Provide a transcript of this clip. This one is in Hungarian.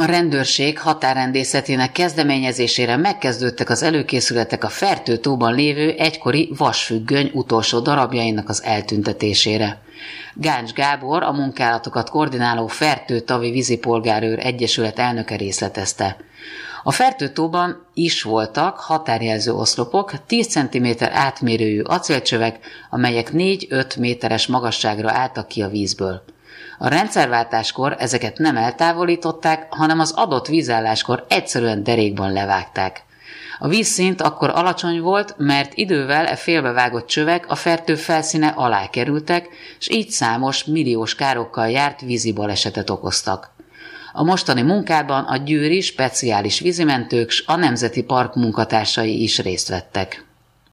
A rendőrség határrendészetének kezdeményezésére megkezdődtek az előkészületek a Fertő-tóban lévő egykori vasfüggöny utolsó darabjainak az eltüntetésére. Gáncs Gábor, a munkálatokat koordináló Fertő-tavi vízipolgárőr egyesület elnöke részletezte. A Fertő-tóban is voltak határjelző oszlopok, 10 cm átmérőjű acélcsövek, amelyek 4-5 méteres magasságra álltak ki a vízből. A rendszerváltáskor ezeket nem eltávolították, hanem az adott vízálláskor egyszerűen derékban levágták. A vízszint akkor alacsony volt, mert idővel e félbevágott csövek a Fertő felszíne alá kerültek, és így számos milliós károkkal járt vízi balesetet okoztak. A mostani munkában a győri speciális vízimentők s a Nemzeti Park munkatársai is részt vettek.